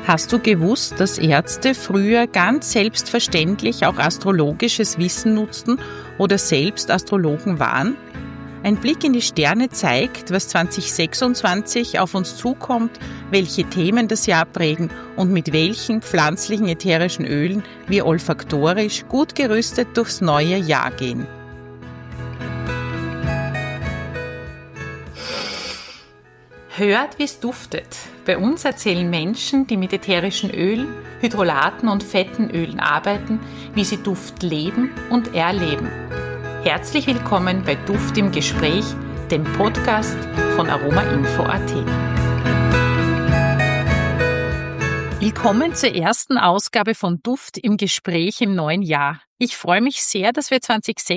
Hast du gewusst, dass Ärzte früher ganz selbstverständlich auch astrologisches Wissen nutzten oder selbst Astrologen waren? Ein Blick in die Sterne zeigt, was 2026 auf uns zukommt, welche Themen das Jahr prägen und mit welchen pflanzlichen ätherischen Ölen wir olfaktorisch gut gerüstet durchs neue Jahr gehen. Hört, wie es duftet. Bei uns erzählen Menschen, die mit ätherischen Ölen, Hydrolaten und fetten Ölen arbeiten, wie sie Duft leben und erleben. Herzlich willkommen bei Duft im Gespräch, dem Podcast von aromainfo.at. Willkommen zur ersten Ausgabe von Duft im Gespräch im neuen Jahr. Ich freue mich sehr, dass wir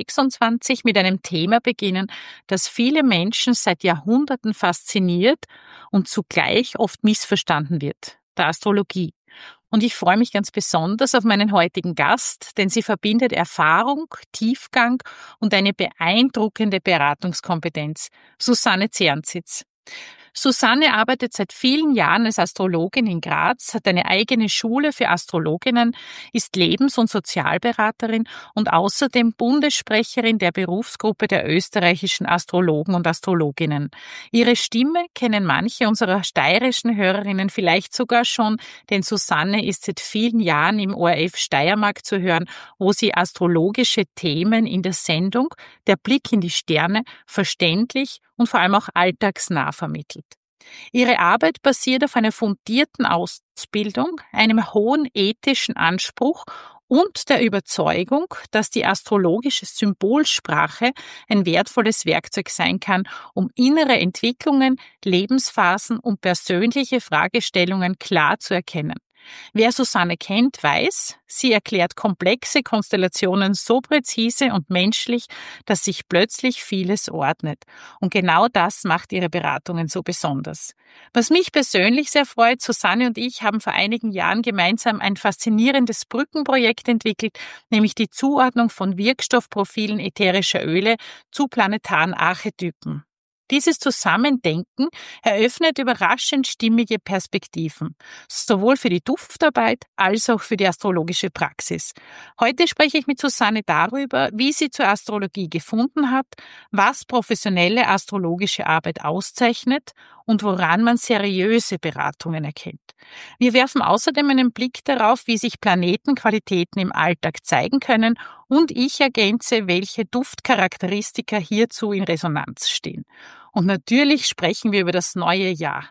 2026 mit einem Thema beginnen, das viele Menschen seit Jahrhunderten fasziniert und zugleich oft missverstanden wird, der Astrologie. Und ich freue mich ganz besonders auf meinen heutigen Gast, denn sie verbindet Erfahrung, Tiefgang und eine beeindruckende Beratungskompetenz. Susanne Zernzitz. Susanne arbeitet seit vielen Jahren als Astrologin in Graz, hat eine eigene Schule für Astrologinnen, ist Lebens- und Sozialberaterin und außerdem Bundessprecherin der Berufsgruppe der österreichischen Astrologen und Astrologinnen. Ihre Stimme kennen manche unserer steirischen Hörerinnen vielleicht sogar schon, denn Susanne ist seit vielen Jahren im ORF Steiermark zu hören, wo sie astrologische Themen in der Sendung Der Blick in die Sterne verständlich und vor allem auch alltagsnah vermittelt. Ihre Arbeit basiert auf einer fundierten Ausbildung, einem hohen ethischen Anspruch und der Überzeugung, dass die astrologische Symbolsprache ein wertvolles Werkzeug sein kann, um innere Entwicklungen, Lebensphasen und persönliche Fragestellungen klar zu erkennen. Wer Susanne kennt, weiß, sie erklärt komplexe Konstellationen so präzise und menschlich, dass sich plötzlich vieles ordnet. Und genau das macht ihre Beratungen so besonders. Was mich persönlich sehr freut, Susanne und ich haben vor einigen Jahren gemeinsam ein faszinierendes Brückenprojekt entwickelt, nämlich die Zuordnung von Wirkstoffprofilen ätherischer Öle zu planetaren Archetypen. Dieses Zusammendenken eröffnet überraschend stimmige Perspektiven, sowohl für die Duftarbeit als auch für die astrologische Praxis. Heute spreche ich mit Susanne darüber, wie sie zur Astrologie gefunden hat, was professionelle astrologische Arbeit auszeichnet und woran man seriöse Beratungen erkennt. Wir werfen außerdem einen Blick darauf, wie sich Planetenqualitäten im Alltag zeigen können, und ich ergänze, welche Duftcharakteristika hierzu in Resonanz stehen. Und natürlich sprechen wir über das neue Jahr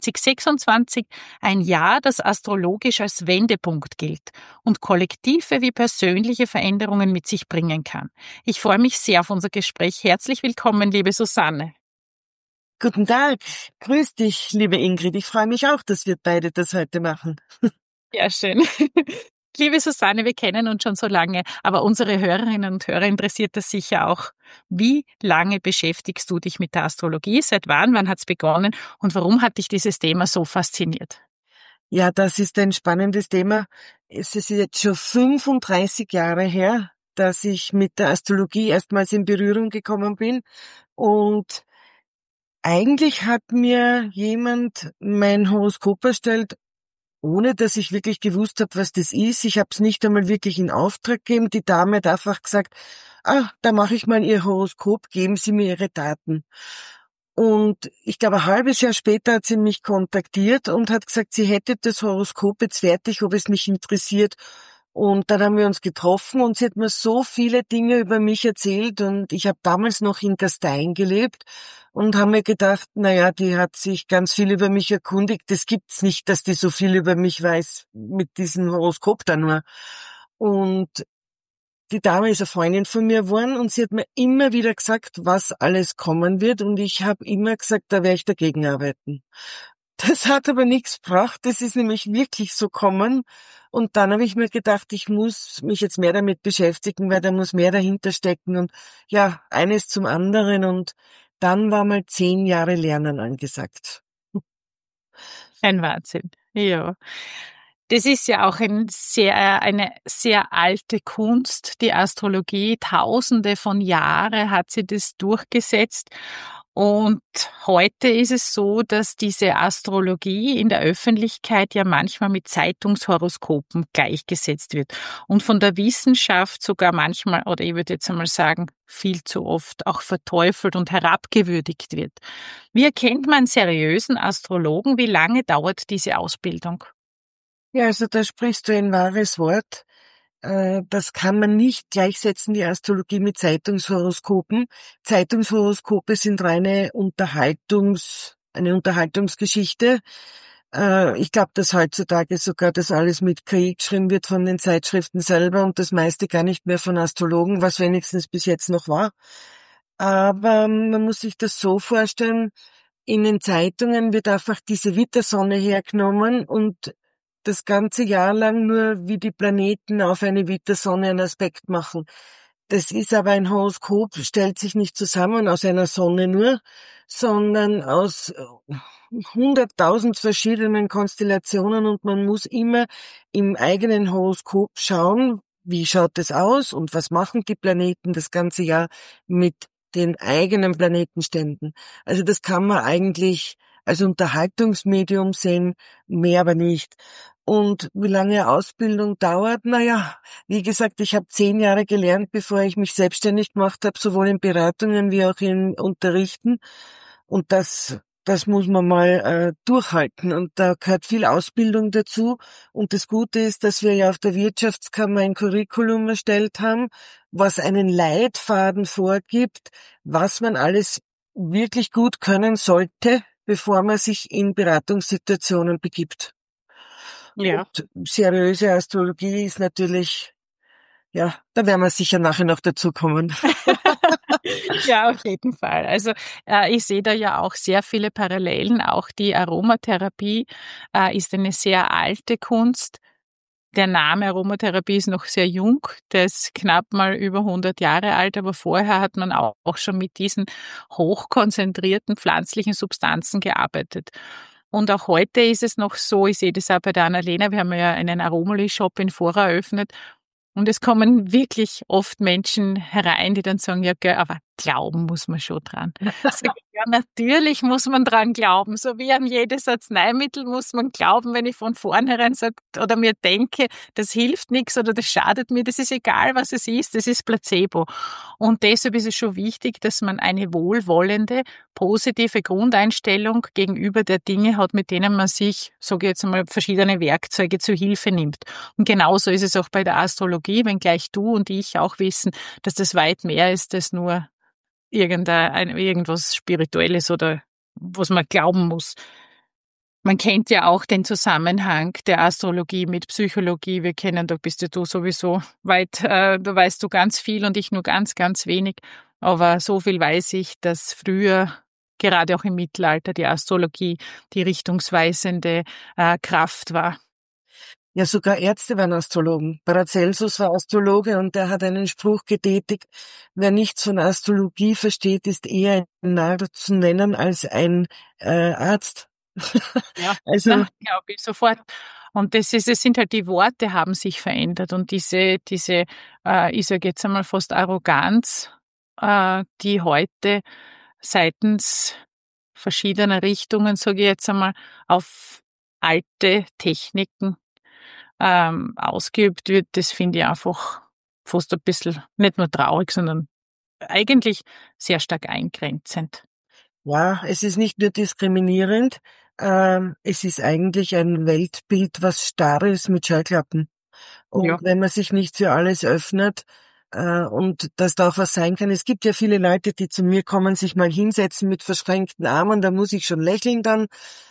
2026, ein Jahr, das astrologisch als Wendepunkt gilt und kollektive wie persönliche Veränderungen mit sich bringen kann. Ich freue mich sehr auf unser Gespräch. Herzlich willkommen, liebe Susanne. Guten Tag, grüß dich, liebe Ingrid. Ich freue mich auch, dass wir beide das heute machen. Ja, schön. Liebe Susanne, wir kennen uns schon so lange, aber unsere Hörerinnen und Hörer interessiert das sicher auch. Wie lange beschäftigst du dich mit der Astrologie? Seit wann? Wann hat's begonnen? Und warum hat dich dieses Thema so fasziniert? Ja, das ist ein spannendes Thema. Es ist jetzt schon 35 Jahre her, dass ich mit der Astrologie erstmals in Berührung gekommen bin. Und eigentlich hat mir jemand mein Horoskop erstellt, ohne dass ich wirklich gewusst habe, was das ist. Ich habe es nicht einmal wirklich in Auftrag gegeben. Die Dame hat einfach gesagt, da mache ich mal Ihr Horoskop, geben Sie mir Ihre Daten. Und ich glaube, ein halbes Jahr später hat sie mich kontaktiert und hat gesagt, sie hätte das Horoskop jetzt fertig, ob es mich interessiert. Und dann haben wir uns getroffen und sie hat mir so viele Dinge über mich erzählt und ich habe damals noch in Gastein gelebt und habe mir gedacht, naja, die hat sich ganz viel über mich erkundigt. Das gibt's nicht, dass die so viel über mich weiß mit diesem Horoskop da nur. Und die Dame ist eine Freundin von mir geworden und sie hat mir immer wieder gesagt, was alles kommen wird und ich habe immer gesagt, da werde ich dagegen arbeiten. Das hat aber nichts gebracht, das ist nämlich wirklich so kommen und dann habe ich mir gedacht, ich muss mich jetzt mehr damit beschäftigen, weil da muss mehr dahinter stecken und ja, eines zum anderen und dann war mal 10 Jahre Lernen angesagt. Ein Wahnsinn, ja. Das ist ja auch eine sehr alte Kunst, die Astrologie. Tausende von Jahren hat sie das durchgesetzt. Und heute ist es so, dass diese Astrologie in der Öffentlichkeit ja manchmal mit Zeitungshoroskopen gleichgesetzt wird und von der Wissenschaft sogar manchmal, oder ich würde jetzt einmal sagen, viel zu oft auch verteufelt und herabgewürdigt wird. Wie erkennt man einen seriösen Astrologen? Wie lange dauert diese Ausbildung? Ja, also da sprichst du ein wahres Wort. Das kann man nicht gleichsetzen, die Astrologie mit Zeitungshoroskopen. Zeitungshoroskope sind eine Unterhaltungsgeschichte. Ich glaube, dass heutzutage sogar das alles mit KI geschrieben wird von den Zeitschriften selber und das meiste gar nicht mehr von Astrologen, was wenigstens bis jetzt noch war. Aber man muss sich das so vorstellen, in den Zeitungen wird einfach diese Wittersonne hergenommen und das ganze Jahr lang nur, wie die Planeten auf eine Wittersonne einen Aspekt machen. Das ist aber ein Horoskop, stellt sich nicht zusammen aus einer Sonne nur, sondern aus 100.000 verschiedenen Konstellationen und man muss immer im eigenen Horoskop schauen, wie schaut es aus und was machen die Planeten das ganze Jahr mit den eigenen Planetenständen. Also das kann man eigentlich als Unterhaltungsmedium sehen, mehr aber nicht. Und wie lange Ausbildung dauert? Naja, wie gesagt, ich habe 10 Jahre gelernt, bevor ich mich selbstständig gemacht habe, sowohl in Beratungen wie auch in Unterrichten. Und das muss man mal durchhalten. Und da gehört viel Ausbildung dazu. Und das Gute ist, dass wir ja auf der Wirtschaftskammer ein Curriculum erstellt haben, was einen Leitfaden vorgibt, was man alles wirklich gut können sollte, bevor man sich in Beratungssituationen begibt. Ja. Und seriöse Astrologie ist natürlich, ja, da werden wir sicher nachher noch dazu kommen. Ja, auf jeden Fall. Also ich sehe da ja auch sehr viele Parallelen. Auch die Aromatherapie ist eine sehr alte Kunst. Der Name Aromatherapie ist noch sehr jung, der ist knapp mal über 100 Jahre alt, aber vorher hat man auch schon mit diesen hochkonzentrierten pflanzlichen Substanzen gearbeitet. Und auch heute ist es noch so, ich sehe das auch bei der Annalena, wir haben ja einen Aromali-Shop in Vorarlberg eröffnet und es kommen wirklich oft Menschen herein, die dann sagen, ja, gell, aber glauben muss man schon dran. Sag ich, ja, natürlich muss man dran glauben. So wie an jedes Arzneimittel muss man glauben, wenn ich von vornherein sage oder mir denke, das hilft nichts oder das schadet mir, das ist egal, was es ist, das ist Placebo. Und deshalb ist es schon wichtig, dass man eine wohlwollende, positive Grundeinstellung gegenüber der Dinge hat, mit denen man sich, sage ich jetzt einmal, verschiedene Werkzeuge zu Hilfe nimmt. Und genauso ist es auch bei der Astrologie, wenngleich du und ich auch wissen, dass das weit mehr ist als nur irgendwas Spirituelles oder was man glauben muss. Man kennt ja auch den Zusammenhang der Astrologie mit Psychologie. Wir kennen, da bist ja du sowieso weit, da weißt du ganz viel und ich nur ganz, ganz wenig. Aber so viel weiß ich, dass früher, gerade auch im Mittelalter, die Astrologie die richtungsweisende Kraft war. Ja, sogar Ärzte waren Astrologen. Paracelsus war Astrologe und der hat einen Spruch getätigt, wer nichts von Astrologie versteht, ist eher ein Narr zu nennen als ein Arzt. Ja, Also, na, glaube ich sofort. Und es sind halt die Worte haben sich verändert und diese, ich sage jetzt einmal fast Arroganz, die heute seitens verschiedener Richtungen, sage ich jetzt einmal, auf alte Techniken ausgeübt wird, das finde ich einfach fast ein bisschen nicht nur traurig, sondern eigentlich sehr stark eingrenzend. ja, es ist nicht nur diskriminierend, es ist eigentlich ein Weltbild, was starr ist mit Scheuklappen. Ja. Und wenn man sich nicht für alles öffnet, und dass da auch was sein kann. Es gibt ja viele Leute, die zu mir kommen, sich mal hinsetzen mit verschränkten Armen, da muss ich schon lächeln dann.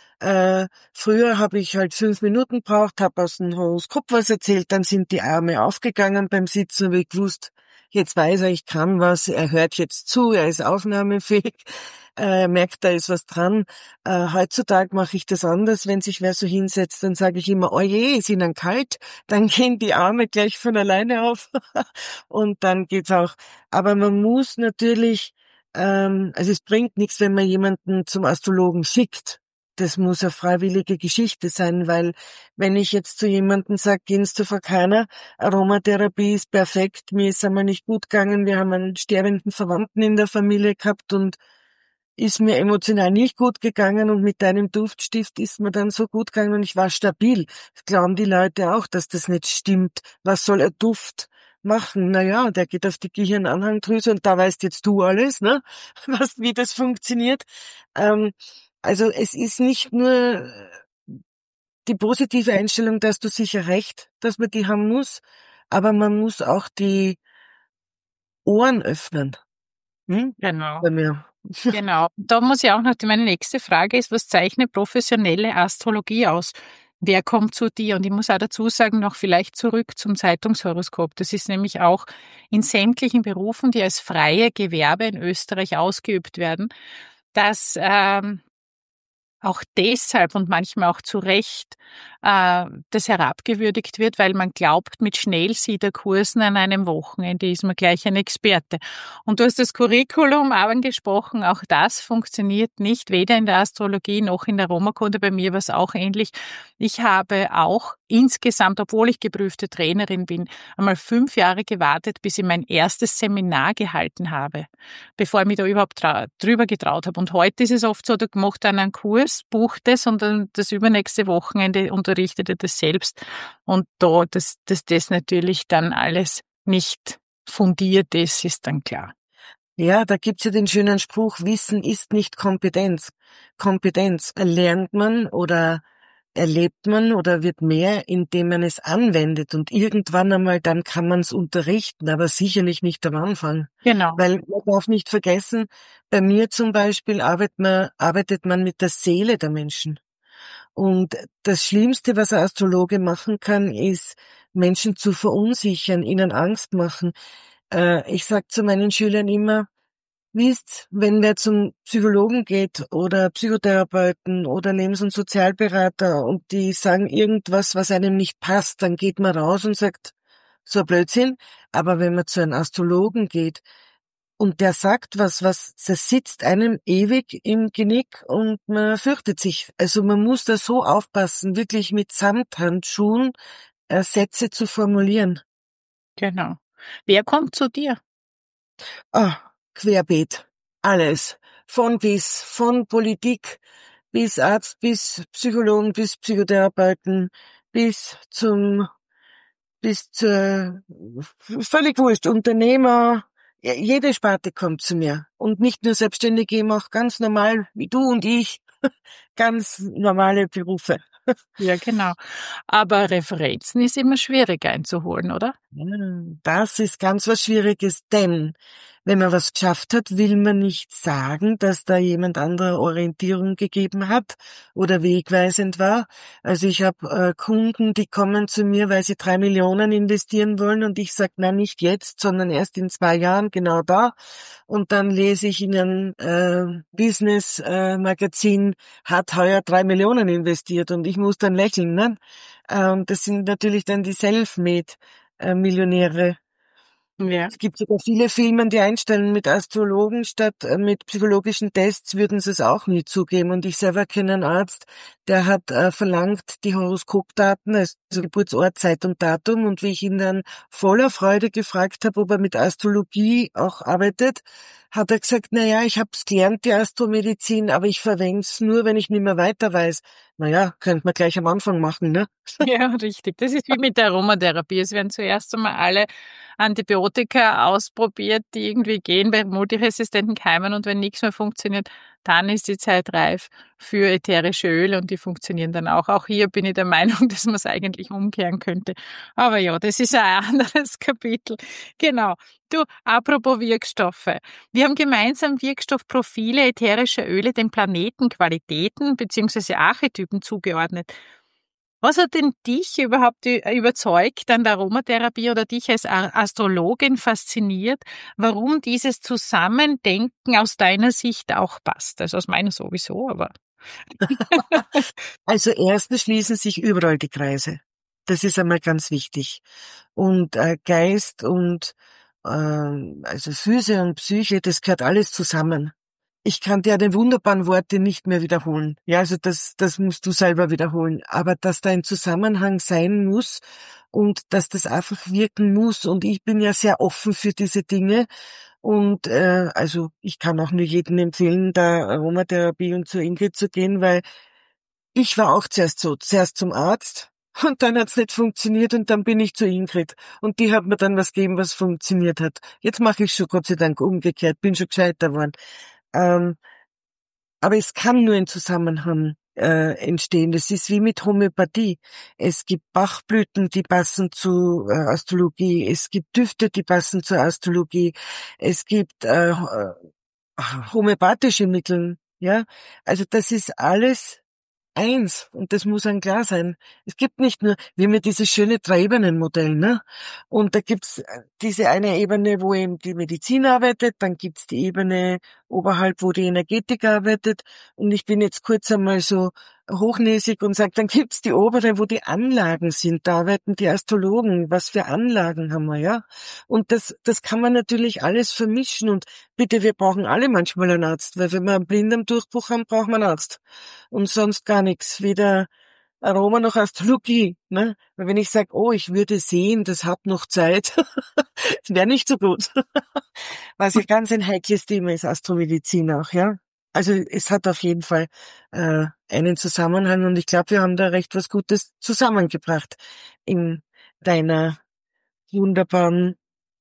Früher habe ich halt 5 Minuten braucht, habe aus dem Horoskop was erzählt, dann sind die Arme aufgegangen beim Sitzen, habe ich gewusst, jetzt weiß er, ich kann was, er hört jetzt zu, er ist aufnahmefähig, er merkt, da ist was dran. Heutzutage mache ich das anders, wenn sich wer so hinsetzt, dann sage ich immer, oh je, ist Ihnen kalt? Dann gehen die Arme gleich von alleine auf und dann geht's auch. Aber man muss natürlich, also es bringt nichts, wenn man jemanden zum Astrologen schickt. Das muss eine freiwillige Geschichte sein, weil wenn ich jetzt zu jemandem sage, gehen Sie zu Frau Keiner, Aromatherapie ist perfekt, mir ist einmal nicht gut gegangen, wir haben einen sterbenden Verwandten in der Familie gehabt und ist mir emotional nicht gut gegangen und mit deinem Duftstift ist mir dann so gut gegangen und ich war stabil. Das glauben die Leute auch, dass das nicht stimmt. Was soll ein Duft machen? Naja, der geht auf die Gehirnanhangdrüse und da weißt jetzt du alles, ne? Wie das funktioniert. Also es ist nicht nur die positive Einstellung, dass du sicher recht, dass man die haben muss, aber man muss auch die Ohren öffnen. Genau. Bei mir. Genau. Da muss ich auch noch, meine nächste Frage ist, was zeichnet professionelle Astrologie aus? Wer kommt zu dir? Und ich muss auch dazu sagen, noch vielleicht zurück zum Zeitungshoroskop. Das ist nämlich auch in sämtlichen Berufen, die als freie Gewerbe in Österreich ausgeübt werden, dass auch deshalb und manchmal auch zu Recht das herabgewürdigt wird, weil man glaubt, mit Schnellsiederkursen an einem Wochenende ist man gleich ein Experte. Und du hast das Curriculum angesprochen, auch das funktioniert nicht, weder in der Astrologie noch in der Romakunde. Bei mir war es auch ähnlich. Ich habe auch insgesamt, obwohl ich geprüfte Trainerin bin, einmal 5 Jahre gewartet, bis ich mein erstes Seminar gehalten habe, bevor ich mich da überhaupt drüber getraut habe. Und heute ist es oft so, du machst dann einen Kurs, bucht es und dann das übernächste Wochenende unterrichtet er das selbst. Und da, dass das natürlich dann alles nicht fundiert ist dann klar. Ja, da gibt's ja den schönen Spruch, Wissen ist nicht Kompetenz. Kompetenz erlernt man oder erlebt man oder wird mehr, indem man es anwendet. Und irgendwann einmal, dann kann man es unterrichten, aber sicherlich nicht am Anfang. Genau. Weil man darf nicht vergessen, bei mir zum Beispiel arbeitet man mit der Seele der Menschen. Und das Schlimmste, was ein Astrologe machen kann, ist, Menschen zu verunsichern, ihnen Angst machen. Ich sag zu meinen Schülern immer, wisst, wenn wer zum Psychologen geht oder Psychotherapeuten oder Lebens- und Sozialberater und die sagen irgendwas, was einem nicht passt, dann geht man raus und sagt, so ein Blödsinn. Aber wenn man zu einem Astrologen geht und der sagt was, das sitzt einem ewig im Genick und man fürchtet sich. Also man muss da so aufpassen, wirklich mit Samthandschuhen Sätze zu formulieren. Genau. Wer kommt zu dir? Querbeet. Alles. Von bis, von Politik bis Arzt, bis Psychologen, bis Psychotherapeuten, bis zur, völlig wurscht, Unternehmer. Jede Sparte kommt zu mir. Und nicht nur Selbstständige, eben auch ganz normal, wie du und ich, ganz normale Berufe. Ja, genau. Aber Referenzen ist immer schwierig einzuholen, oder? Das ist ganz was Schwieriges, denn wenn man was geschafft hat, will man nicht sagen, dass da jemand andere Orientierung gegeben hat oder wegweisend war. Also ich habe Kunden, die kommen zu mir, weil sie 3 Millionen investieren wollen und ich sage, nein, nicht jetzt, sondern erst in 2 Jahren, genau da. Und dann lese ich in ein Business-Magazin, hat heuer 3 Millionen investiert und ich muss dann lächeln, ne? Das sind natürlich dann die Selfmade-Millionäre. Ja. Es gibt sogar viele Firmen, die einstellen mit Astrologen statt mit psychologischen Tests, würden sie es auch nie zugeben. Und ich selber kenne einen Arzt, der hat verlangt die Horoskopdaten, also Geburtsort, Zeit und Datum. Und wie ich ihn dann voller Freude gefragt habe, ob er mit Astrologie auch arbeitet, hat er gesagt, na ja, ich habe es gelernt, die Astromedizin, aber ich verwende es nur, wenn ich nicht mehr weiter weiß. Naja, könnte man gleich am Anfang machen, ne? Ja, richtig. Das ist wie mit der Aromatherapie. Es werden zuerst einmal alle Antibiotika ausprobiert, die irgendwie gehen bei multiresistenten Keimen und wenn nichts mehr funktioniert, dann ist die Zeit reif für ätherische Öle und die funktionieren dann auch. Auch hier bin ich der Meinung, dass man es eigentlich umkehren könnte. Aber ja, das ist ein anderes Kapitel. Genau. Du, apropos Wirkstoffe. Wir haben gemeinsam Wirkstoffprofile ätherischer Öle den Planetenqualitäten bzw. Archetypen zugeordnet. Was hat denn dich überhaupt überzeugt an der Aromatherapie oder dich als Astrologin fasziniert, warum dieses Zusammendenken aus deiner Sicht auch passt? Also aus meiner sowieso, aber Also erstens schließen sich überall die Kreise. Das ist einmal ganz wichtig. Und Geist und also Füße und Psyche, das gehört alles zusammen. Ich kann dir die wunderbaren Worte nicht mehr wiederholen. Ja, also das musst du selber wiederholen. Aber dass da ein Zusammenhang sein muss und dass das einfach wirken muss. Und ich bin ja sehr offen für diese Dinge. Und also ich kann auch nur jedem empfehlen, der Aromatherapie und zur Ingrid zu gehen, weil ich war auch zuerst zum Arzt und dann hat's nicht funktioniert und dann bin ich zur Ingrid und die hat mir dann was gegeben, was funktioniert hat. Jetzt mache ich schon Gott sei Dank umgekehrt, bin schon gescheiter geworden. Ähm, aber es kann nur in Zusammenhang entstehen. Das ist wie mit Homöopathie. Es gibt Bachblüten, die passen zu Astrologie. Es gibt Düfte, die passen zur Astrologie. Es gibt homöopathische Mittel. Ja, also das ist alles eins und das muss einem klar sein. Es gibt nicht nur, wir haben ja dieses schöne Drei-Ebenen-Modell, ne? Und da gibt's diese eine Ebene, wo eben die Medizin arbeitet, dann gibt's die Ebene oberhalb, wo die Energetik arbeitet und ich bin jetzt kurz einmal so hochnäsig und sage, dann gibt's die obere, wo die Anlagen sind, da arbeiten die Astrologen, was für Anlagen haben wir, ja? Und das kann man natürlich alles vermischen und bitte, wir brauchen alle manchmal einen Arzt, weil wenn wir einen Blinddarmdurchbruch haben, braucht man einen Arzt und sonst gar nichts, weder Aroma noch Astrologie, ne? Weil wenn ich sage, oh, ich würde sehen, das hat noch Zeit, das wäre nicht so gut. Was ja ganz ein heikles Thema ist, Astromedizin auch, ja. Also es hat auf jeden Fall einen Zusammenhang und ich glaube, wir haben da recht was Gutes zusammengebracht in deiner wunderbaren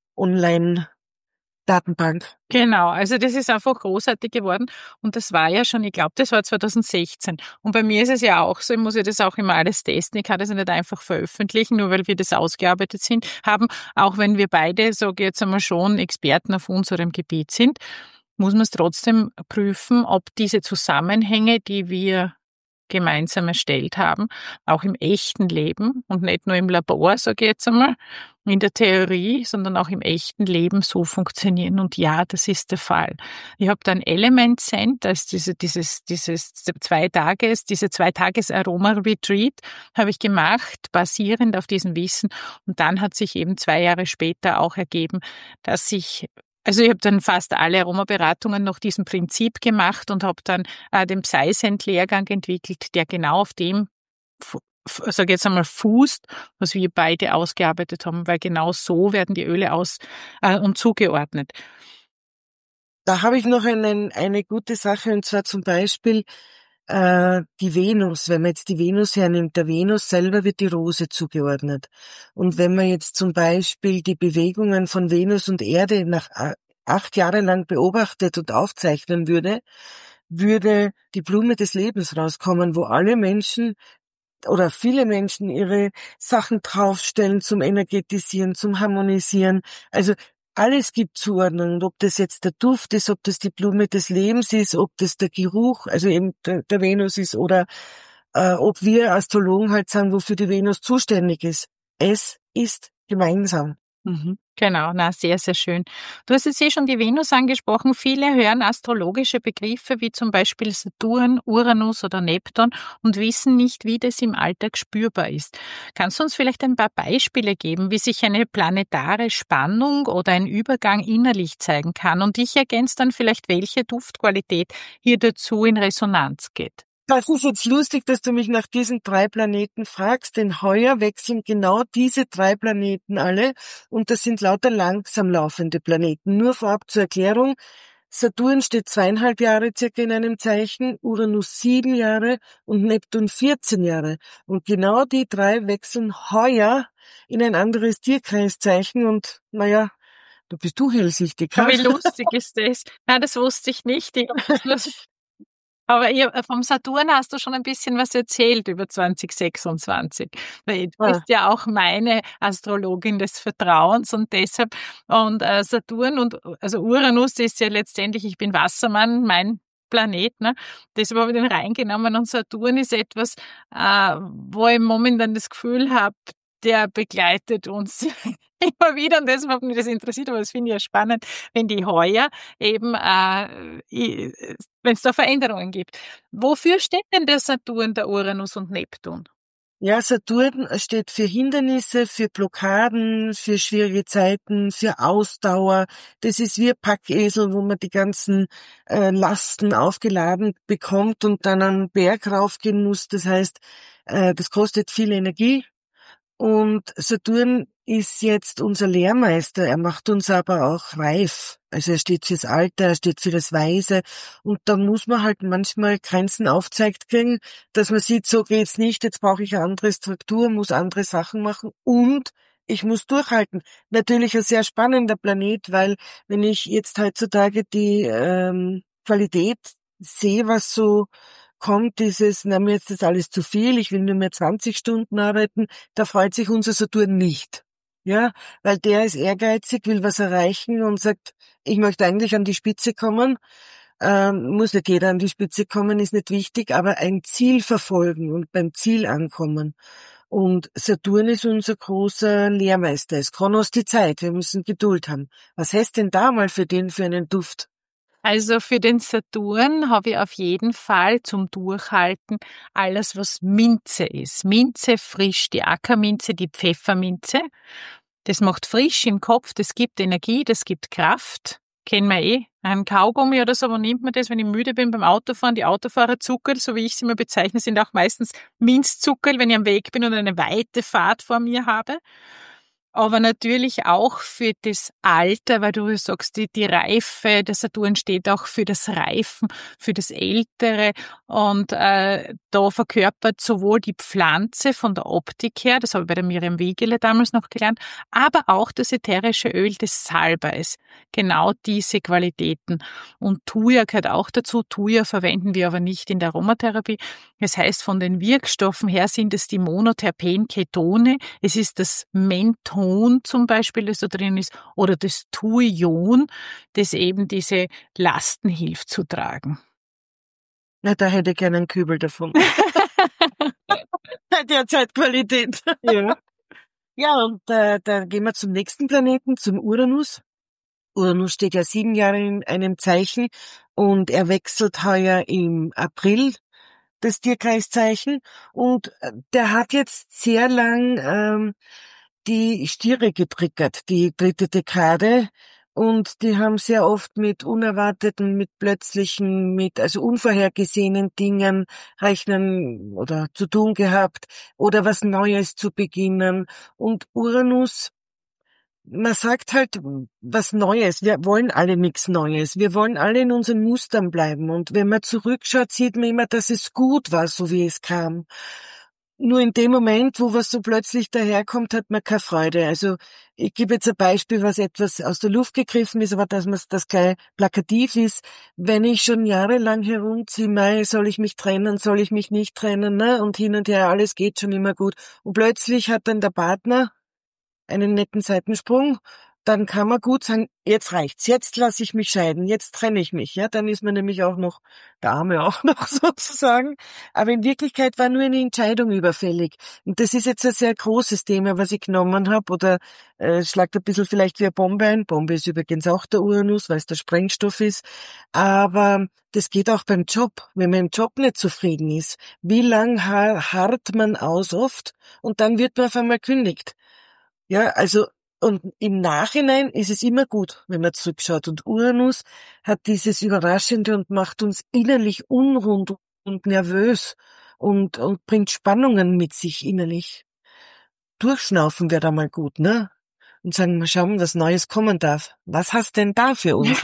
Online-Datenbank. Genau, also das ist einfach großartig geworden und das war ja schon, ich glaube, das war 2016 und bei mir ist es ja auch so, ich muss ja das auch immer alles testen, ich kann das ja nicht einfach veröffentlichen, nur weil wir das ausgearbeitet haben, auch wenn wir beide, sage ich jetzt einmal, schon Experten auf unserem Gebiet sind, muss man es trotzdem prüfen, ob diese Zusammenhänge, die wir gemeinsam erstellt haben, auch im echten Leben und nicht nur im Labor, sage ich jetzt einmal, in der Theorie, sondern auch im echten Leben so funktionieren. Und ja, das ist der Fall. Ich habe dann Element Scent, als diese 2 Tages Aroma Retreat habe ich gemacht, basierend auf diesem Wissen. Und dann hat sich eben 2 Jahre später auch ergeben, dass also ich habe dann fast alle Aromaberatungen nach diesem Prinzip gemacht und habe dann den Psyscent-Lehrgang entwickelt, der genau auf dem, sage jetzt einmal, fußt, was wir beide ausgearbeitet haben, weil genau so werden die Öle und zugeordnet. Da habe ich noch eine gute Sache und zwar zum Beispiel die Venus. Wenn man jetzt die Venus hernimmt, der Venus selber wird die Rose zugeordnet. Und wenn man jetzt zum Beispiel die Bewegungen von Venus und Erde nach 8 Jahre lang beobachtet und aufzeichnen würde, würde die Blume des Lebens rauskommen, wo alle Menschen oder viele Menschen ihre Sachen draufstellen zum Energetisieren, zum Harmonisieren. Also alles gibt Zuordnung. Und ob das jetzt der Duft ist, ob das die Blume des Lebens ist, ob das der Geruch, also eben der Venus ist oder ob wir Astrologen halt sagen, wofür die Venus zuständig ist. Es ist gemeinsam. Genau, na, sehr, sehr schön. Du hast jetzt schon die Venus angesprochen. Viele hören astrologische Begriffe wie zum Beispiel Saturn, Uranus oder Neptun und wissen nicht, wie das im Alltag spürbar ist. Kannst du uns vielleicht ein paar Beispiele geben, wie sich eine planetare Spannung oder ein Übergang innerlich zeigen kann? Und ich ergänze dann vielleicht, welche Duftqualität hier dazu in Resonanz geht. Das ist jetzt lustig, dass du mich nach diesen 3 Planeten fragst, denn heuer wechseln genau diese 3 Planeten alle und das sind lauter langsam laufende Planeten. Nur vorab zur Erklärung, Saturn steht 2,5 Jahre circa in einem Zeichen, Uranus 7 Jahre und Neptun 14 Jahre. Und genau die 3 wechseln heuer in ein anderes Tierkreiszeichen und naja, da bist du hellsichtig, ha? Wie lustig ist das? Nein, das wusste ich nicht. Aber vom Saturn hast du schon ein bisschen was erzählt über 2026. Weil du bist ja auch meine Astrologin des Vertrauens und deshalb, und Saturn und also Uranus ist ja letztendlich, ich bin Wassermann, mein Planet, ne? Deshalb habe ich den reingenommen und Saturn ist etwas, wo ich momentan das Gefühl habe, der begleitet uns immer wieder und deshalb hat mich das interessiert, aber das finde ich ja spannend, wenn die heuer eben, wenn es da Veränderungen gibt. Wofür steht denn der Saturn, der Uranus und Neptun? Ja, Saturn steht für Hindernisse, für Blockaden, für schwierige Zeiten, für Ausdauer. Das ist wie ein Packesel, wo man die ganzen Lasten aufgeladen bekommt und dann einen Berg raufgehen muss. Das heißt, das kostet viel Energie. Und Saturn ist jetzt unser Lehrmeister. Er macht uns aber auch reif. Also er steht fürs Alter, er steht für das Weise. Und da muss man halt manchmal Grenzen aufzeigt kriegen, dass man sieht, so geht's nicht, jetzt brauche ich eine andere Struktur, muss andere Sachen machen und ich muss durchhalten. Natürlich ein sehr spannender Planet, weil wenn ich jetzt heutzutage die Qualität sehe, was so kommt, dieses, na, mir ist das alles zu viel, ich will nur mehr 20 Stunden arbeiten, da freut sich unser Saturn nicht. Ja, weil der ist ehrgeizig, will was erreichen und sagt, ich möchte eigentlich an die Spitze kommen. Muss nicht jeder an die Spitze kommen, ist nicht wichtig, aber ein Ziel verfolgen und beim Ziel ankommen. Und Saturn ist unser großer Lehrmeister. Es Kronos die Zeit. Wir müssen Geduld haben. Was heißt denn da mal für den, für einen Duft? Also für den Saturn habe ich auf jeden Fall zum Durchhalten alles, was Minze ist. Minze frisch, die Ackerminze, die Pfefferminze. Das macht frisch im Kopf, das gibt Energie, das gibt Kraft. Kennen wir eh. Ein Kaugummi oder so, wo nimmt man das, wenn ich müde bin beim Autofahren? Die Autofahrerzuckerl, so wie ich sie immer bezeichne, sind auch meistens Minzzuckerl, wenn ich am Weg bin und eine weite Fahrt vor mir habe. Aber natürlich auch für das Alter, weil du sagst, die Reife, der Saturn steht auch für das Reifen, für das Ältere. Und da verkörpert sowohl die Pflanze von der Optik her, das habe ich bei der Miriam Wiegele damals noch gelernt, aber auch das ätherische Öl des Salbeis. Genau diese Qualitäten. Und Thuja gehört auch dazu. Thuja verwenden wir aber nicht in der Aromatherapie. Das heißt, von den Wirkstoffen her sind es die Monoterpenketone. Es ist das Menthon zum Beispiel, das da drin ist, oder das Thujon, das eben diese Lasten hilft zu tragen. Na, da hätte ich gerne einen Kübel davon. Derzeit Qualität. Ja. Ja, und da gehen wir zum nächsten Planeten, zum Uranus. Uranus steht ja 7 Jahre in einem Zeichen und er wechselt heuer im April das Tierkreiszeichen und der hat jetzt sehr lang die Stiere getriggert, die dritte Dekade. Und die haben sehr oft mit unerwarteten, mit plötzlichen, mit also unvorhergesehenen Dingen rechnen oder zu tun gehabt oder was Neues zu beginnen. Und Uranus, man sagt halt was Neues. Wir wollen alle nichts Neues. Wir wollen alle in unseren Mustern bleiben. Und wenn man zurückschaut, sieht man immer, dass es gut war, so wie es kam. Nur in dem Moment, wo was so plötzlich daherkommt, hat man keine Freude. Also ich gebe jetzt ein Beispiel, was etwas aus der Luft gegriffen ist, aber dass man das gleich plakativ ist. Wenn ich schon jahrelang herumziehe, mei, soll ich mich trennen, soll ich mich nicht trennen, ne? Und hin und her, alles geht schon immer gut. Und plötzlich hat dann der Partner einen netten Seitensprung, dann kann man gut sagen, jetzt reicht's, jetzt lasse ich mich scheiden, jetzt trenne ich mich, ja, dann ist man nämlich auch noch, der Arme auch noch sozusagen, aber in Wirklichkeit war nur eine Entscheidung überfällig und das ist jetzt ein sehr großes Thema, was ich genommen habe oder schlagt ein bisschen vielleicht wie eine Bombe ein, Bombe ist übrigens auch der Uranus, weil es der Sprengstoff ist, aber das geht auch beim Job, wenn man im Job nicht zufrieden ist, wie lang harrt man aus oft und dann wird man auf einmal kündigt. Ja, also, und im Nachhinein ist es immer gut, wenn man zurückschaut. Und Uranus hat dieses Überraschende und macht uns innerlich unrund und nervös und bringt Spannungen mit sich innerlich. Durchschnaufen wäre da mal gut, ne? Und sagen, mal schauen, was Neues kommen darf. Was hast denn da für uns?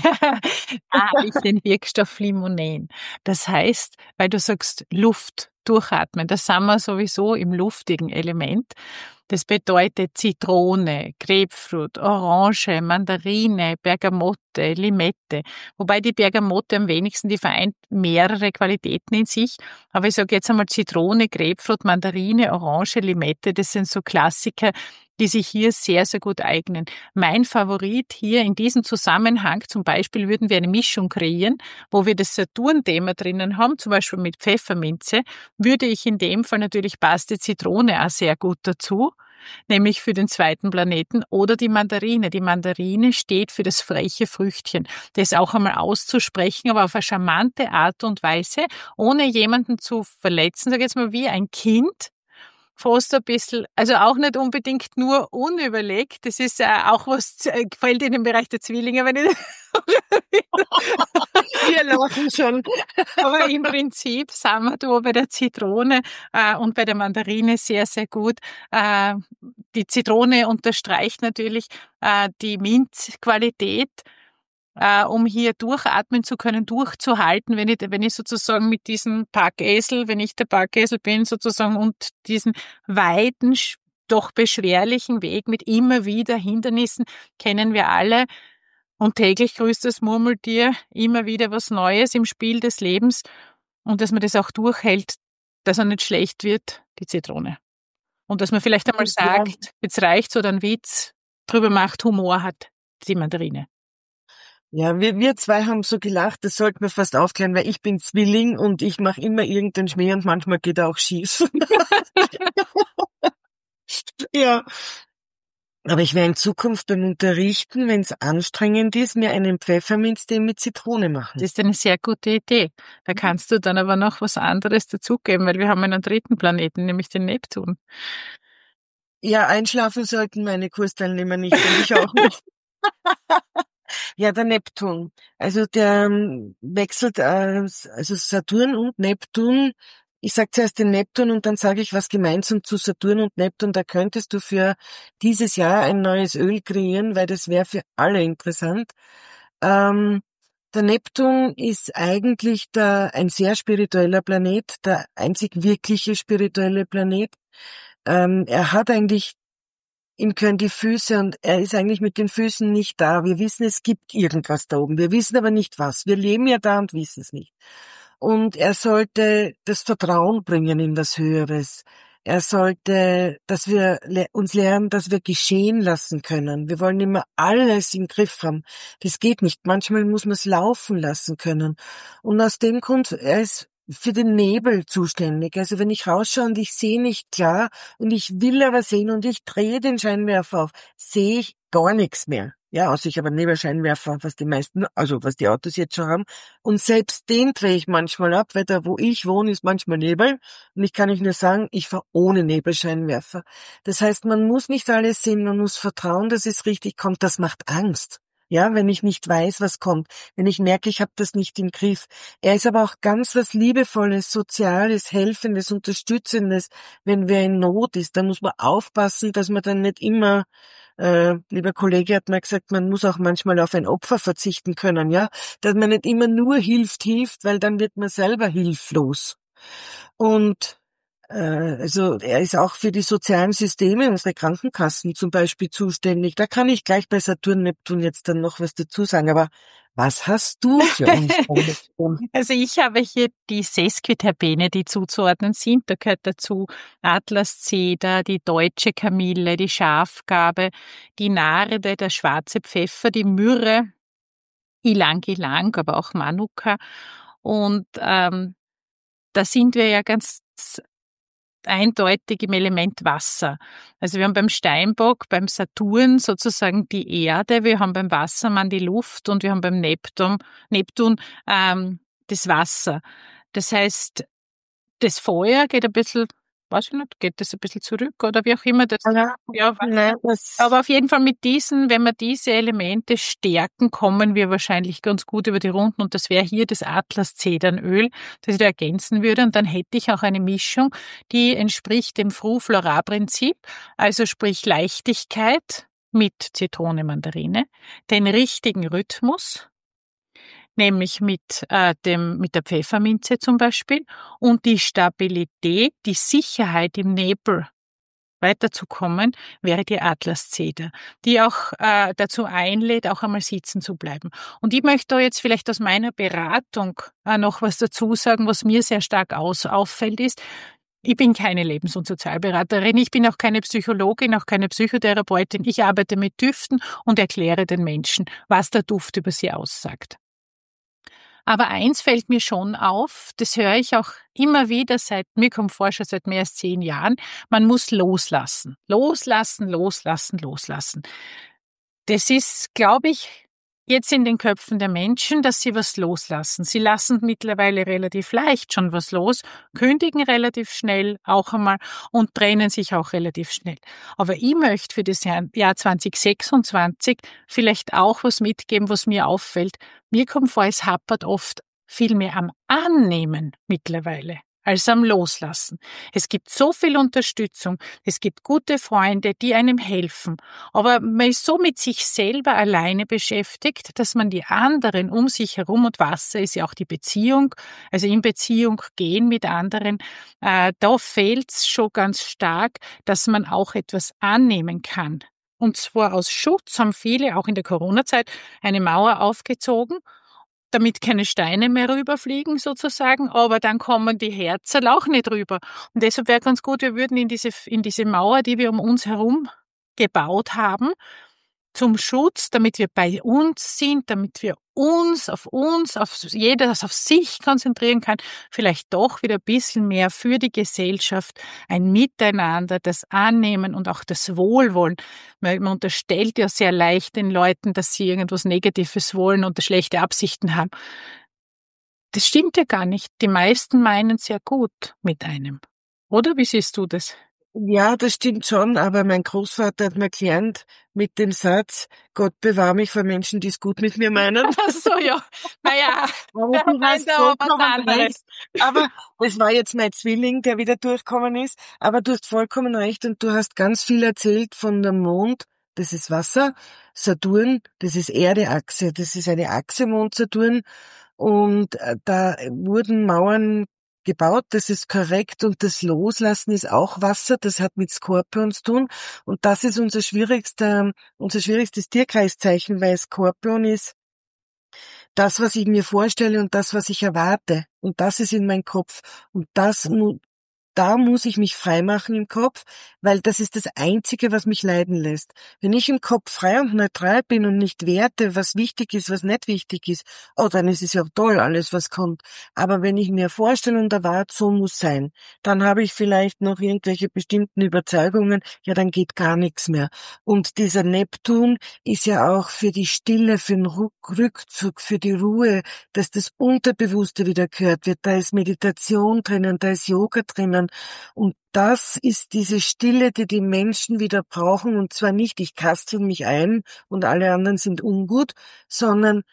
Habe ich den Wirkstoff Limonen. Das heißt, weil du sagst Luft, durchatmen, das sind wir sowieso im luftigen Element. Das bedeutet Zitrone, Grapefruit, Orange, Mandarine, Bergamotte, Limette. Wobei die Bergamotte am wenigsten, die vereint mehrere Qualitäten in sich. Aber ich sage jetzt einmal Zitrone, Grapefruit, Mandarine, Orange, Limette, das sind so Klassiker, die sich hier sehr, sehr gut eignen. Mein Favorit hier in diesem Zusammenhang, zum Beispiel würden wir eine Mischung kreieren, wo wir das Saturn-Thema drinnen haben, zum Beispiel mit Pfefferminze, würde ich in dem Fall natürlich passt die Zitrone auch sehr gut dazu, nämlich für den zweiten Planeten, oder die Mandarine. Die Mandarine steht für das freche Früchtchen. Das auch einmal auszusprechen, aber auf eine charmante Art und Weise, ohne jemanden zu verletzen, sag ich jetzt mal wie ein Kind, fast ein bisschen, also auch nicht unbedingt nur unüberlegt. Das ist auch was, gefällt in dem Bereich der Zwillinge, wenn ich Wir lachen schon. aber im Prinzip sind wir da bei der Zitrone und bei der Mandarine sehr, sehr gut. Die Zitrone unterstreicht natürlich die Minzqualität. um hier durchatmen zu können, durchzuhalten, wenn ich sozusagen mit diesem Packesel, wenn ich der Packesel bin sozusagen und diesen weiten, doch beschwerlichen Weg mit immer wieder Hindernissen, kennen wir alle. Und täglich grüßt das Murmeltier, immer wieder was Neues im Spiel des Lebens. Und dass man das auch durchhält, dass er nicht schlecht wird, die Zitrone. Und dass man vielleicht einmal Ja, sagt, jetzt reicht's oder einen Witz drüber macht, Humor hat die Mandarine. ja, wir zwei haben so gelacht, das sollten wir fast aufklären, weil ich bin Zwilling und ich mache immer irgendeinen Schmäh und manchmal geht er auch schief. Ja. Aber ich werde in Zukunft beim Unterrichten, wenn es anstrengend ist, mir einen Pfefferminztee mit Zitrone machen. Das ist eine sehr gute Idee. Da kannst du dann aber noch was anderes dazugeben, weil wir haben einen dritten Planeten, nämlich den Neptun. Ja, einschlafen sollten meine Kursteilnehmer nicht und ich auch nicht. Ja, der Neptun. Also der wechselt, also Saturn und Neptun. Ich sage zuerst den Neptun und dann sage ich was gemeinsam zu Saturn und Neptun. Da könntest du für dieses Jahr ein neues Öl kreieren, weil das wäre für alle interessant. Der Neptun ist eigentlich ein sehr spiritueller Planet, der einzig wirkliche spirituelle Planet. Er hat eigentlich, ihm können die Füße und er ist eigentlich mit den Füßen nicht da. Wir wissen, es gibt irgendwas da oben. Wir wissen aber nicht was. Wir leben ja da und wissen es nicht. Und er sollte das Vertrauen bringen in das Höheres. Er sollte, dass wir uns lernen, dass wir geschehen lassen können. Wir wollen immer alles im Griff haben. Das geht nicht. Manchmal muss man es laufen lassen können. Und aus dem Grund, er ist für den Nebel zuständig. Also wenn ich rausschaue und ich sehe nicht klar und ich will aber sehen und ich drehe den Scheinwerfer auf, sehe ich gar nichts mehr. Ja, außer ich habe einen Nebelscheinwerfer, was die meisten, also was die Autos jetzt schon haben. Und selbst den drehe ich manchmal ab, weil da, wo ich wohne, ist manchmal Nebel. Und ich kann nicht nur sagen, ich fahre ohne Nebelscheinwerfer. Das heißt, man muss nicht alles sehen, man muss vertrauen, dass es richtig kommt. Das macht Angst. Ja, wenn ich nicht weiß, was kommt, wenn ich merke, ich habe das nicht im Griff. Er ist aber auch ganz was Liebevolles, Soziales, Helfendes, Unterstützendes, wenn wer in Not ist. Da muss man aufpassen, dass man dann nicht immer, lieber Kollege hat mal gesagt, man muss auch manchmal auf ein Opfer verzichten können, ja, dass man nicht immer nur hilft, weil dann wird man selber hilflos. Und also er ist auch für die sozialen Systeme, unsere Krankenkassen zum Beispiel zuständig. Da kann ich gleich bei Saturn, Neptun jetzt dann noch was dazu sagen. Aber was hast du für uns? Also ich habe hier die Sesquiterpene, die zuzuordnen sind. Da gehört dazu Atlaszeder, die deutsche Kamille, die Schafgarbe, die Narde, der schwarze Pfeffer, die Myrrhe, Ylang Ylang, aber auch Manuka. Und da sind wir ja ganz eindeutig im Element Wasser. Also wir haben beim Steinbock, beim Saturn sozusagen die Erde, wir haben beim Wassermann die Luft und wir haben beim Neptun das Wasser. Das heißt, das Feuer geht ein bisschen, weiß ich nicht, geht das ein bisschen zurück oder wie auch immer das, ja, Nein, aber auf jeden Fall mit diesen, wenn wir diese Elemente stärken, kommen wir wahrscheinlich ganz gut über die Runden und das wäre hier das Atlaszedernöl, das ich da ergänzen würde und dann hätte ich auch eine Mischung, die entspricht dem Früh-Florar-Prinzip, also sprich Leichtigkeit mit Zitrone, Mandarine, den richtigen Rhythmus, nämlich mit der Pfefferminze zum Beispiel und die Stabilität, die Sicherheit im Nebel weiterzukommen, wäre die Atlaszeder, die auch dazu einlädt, auch einmal sitzen zu bleiben. Und ich möchte da jetzt vielleicht aus meiner Beratung noch was dazu sagen, was mir sehr stark auffällt, ist, ich bin keine Lebens- und Sozialberaterin, ich bin auch keine Psychologin, auch keine Psychotherapeutin. Ich arbeite mit Düften und erkläre den Menschen, was der Duft über sie aussagt. Aber eins fällt mir schon auf, das höre ich auch immer wieder mir kommt vor, schon seit mehr als 10 Jahren, man muss loslassen. Loslassen, loslassen, loslassen. Das ist, glaube ich, jetzt in den Köpfen der Menschen, dass sie was loslassen. Sie lassen mittlerweile relativ leicht schon was los, kündigen relativ schnell auch einmal und trennen sich auch relativ schnell. Aber ich möchte für das Jahr 2026 vielleicht auch was mitgeben, was mir auffällt. Mir kommt vor, es hapert oft viel mehr am Annehmen mittlerweile als am Loslassen. Es gibt so viel Unterstützung, es gibt gute Freunde, die einem helfen, aber man ist so mit sich selber alleine beschäftigt, dass man die anderen um sich herum, und Wasser ist ja auch die Beziehung, also in Beziehung gehen mit anderen, da fehlt's schon ganz stark, dass man auch etwas annehmen kann. Und zwar aus Schutz haben viele, auch in der Corona-Zeit, eine Mauer aufgezogen, damit keine Steine mehr rüberfliegen sozusagen, aber dann kommen die Herzen auch nicht rüber. Und deshalb wäre ganz gut, wir würden in diese Mauer, die wir um uns herum gebaut haben, zum Schutz, damit wir bei uns sind, damit wir auf jeder auf sich konzentrieren kann, vielleicht doch wieder ein bisschen mehr für die Gesellschaft, ein Miteinander, das Annehmen und auch das Wohlwollen. Man unterstellt ja sehr leicht den Leuten, dass sie irgendwas Negatives wollen oder schlechte Absichten haben. Das stimmt ja gar nicht. Die meisten meinen sehr gut mit einem. Oder wie siehst du das? Ja, das stimmt schon, aber mein Großvater hat mir gelernt mit dem Satz, Gott bewahre mich vor Menschen, die es gut mit mir meinen. Ach so, ja. Naja, Aber der du meint hast aber was vollkommen recht. anderes. Aber das war jetzt mein Zwilling, der wieder durchgekommen ist. Aber du hast vollkommen recht und du hast ganz viel erzählt von dem Mond. Das ist Wasser. Saturn, das ist Erde-Achse. Das ist eine Achse Mond-Saturn. Und da wurden Mauern gebaut, das ist korrekt. Und das Loslassen ist auch Wasser, das hat mit Skorpion zu tun. Und das ist unser schwierigstes Tierkreiszeichen, weil Skorpion ist das, was ich mir vorstelle und das, was ich erwarte. Und das ist in meinem Kopf. Und da muss ich mich freimachen im Kopf, weil das ist das Einzige, was mich leiden lässt. Wenn ich im Kopf frei und neutral bin und nicht werte, was wichtig ist, was nicht wichtig ist, oh, dann ist es ja toll, alles, was kommt. Aber wenn ich mir vorstelle und erwarte, so muss sein, dann habe ich vielleicht noch irgendwelche bestimmten Überzeugungen, ja, dann geht gar nichts mehr. Und dieser Neptun ist ja auch für die Stille, für den Rückzug, für die Ruhe, dass das Unterbewusste wieder gehört wird. Da ist Meditation drinnen, da ist Yoga drinnen. Und das ist diese Stille, die die Menschen wieder brauchen. Und zwar nicht, ich kastel mich ein und alle anderen sind ungut, sondern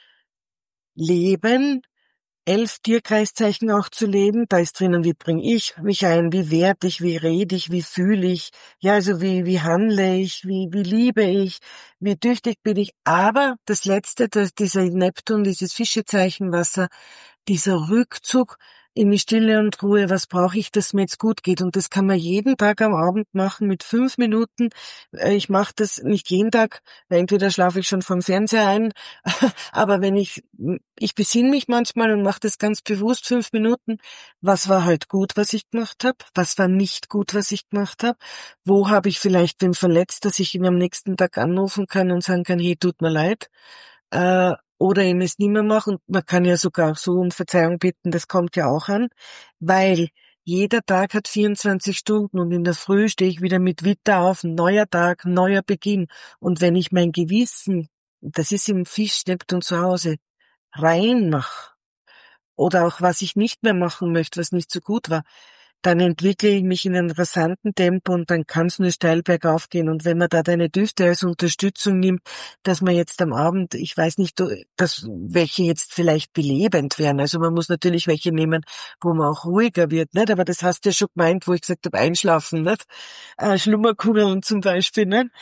leben, 11 Tierkreiszeichen auch zu leben. Da ist drinnen, wie bringe ich mich ein, wie werde ich, wie rede ich, wie fühle ich, ja, also wie handle ich, wie liebe ich, wie tüchtig bin ich. Aber das Letzte, dieser Neptun, dieses Fischezeichen-Wasser, dieser Rückzug in die Stille und Ruhe, was brauche ich, dass mir jetzt gut geht. Und das kann man jeden Tag am Abend machen mit 5 Minuten. Ich mache das nicht jeden Tag, weil entweder schlafe ich schon vom Fernseher ein, aber wenn ich besinne mich manchmal und mache das ganz bewusst 5 Minuten, was war heute gut, was ich gemacht habe, was war nicht gut, was ich gemacht habe, wo habe ich vielleicht wen verletzt, dass ich ihn am nächsten Tag anrufen kann und sagen kann, hey, tut mir leid, oder ihm es nicht mehr mache. Und man kann ja sogar so um Verzeihung bitten, das kommt ja auch an, weil jeder Tag hat 24 Stunden und in der Früh stehe ich wieder mit Witter auf, ein neuer Tag, ein neuer Beginn. Und wenn ich mein Gewissen, das ist im Fisch Neptun zu Hause, rein mache, oder auch was ich nicht mehr machen möchte, was nicht so gut war, dann entwickle ich mich in einem rasanten Tempo und dann kann es nur steil bergauf gehen. Und wenn man da deine Düfte als Unterstützung nimmt, dass man jetzt am Abend, ich weiß nicht, welche jetzt vielleicht belebend wären. Also man muss natürlich welche nehmen, wo man auch ruhiger wird, nicht? Aber das hast du ja schon gemeint, wo ich gesagt habe, einschlafen, nicht? Schlummerkugeln zum Beispiel, nicht?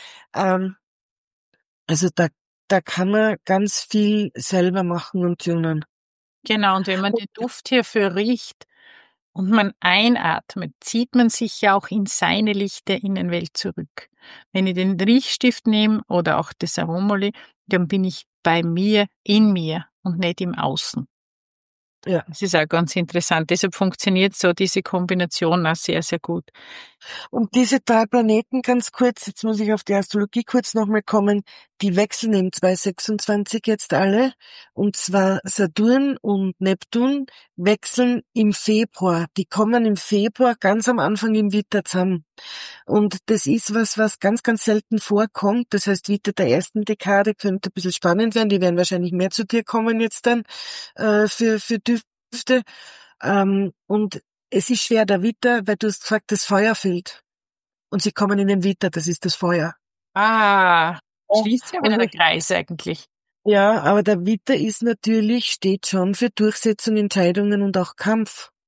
Also da kann man ganz viel selber machen und tunen. Genau, und wenn man den Duft hierfür riecht und man einatmet, zieht man sich ja auch in seine lichte Innenwelt zurück. Wenn ich den Riechstift nehme oder auch das Aromoli, dann bin ich bei mir, in mir und nicht im Außen. Ja. Das ist auch ganz interessant. Deshalb funktioniert so diese Kombination auch sehr, sehr gut. Und diese 3 Planeten, ganz kurz, jetzt muss ich auf die Astrologie kurz nochmal kommen, die wechseln im 2026 jetzt alle. Und zwar Saturn und Neptun wechseln im Februar. Die kommen im Februar ganz am Anfang im Widder zusammen. Und das ist was ganz, ganz selten vorkommt. Das heißt, Widder der ersten Dekade könnte ein bisschen spannend werden. Die werden wahrscheinlich mehr zu dir kommen jetzt dann für Düfte. Und es ist schwer, der Widder, weil du hast gesagt, das Feuer fehlt. Und sie kommen in den Widder, das ist das Feuer. Ah, Ja. schließt ja wieder Und der Kreis eigentlich. ja, aber der Widder ist natürlich, steht schon für Durchsetzung, Entscheidungen und auch Kampf.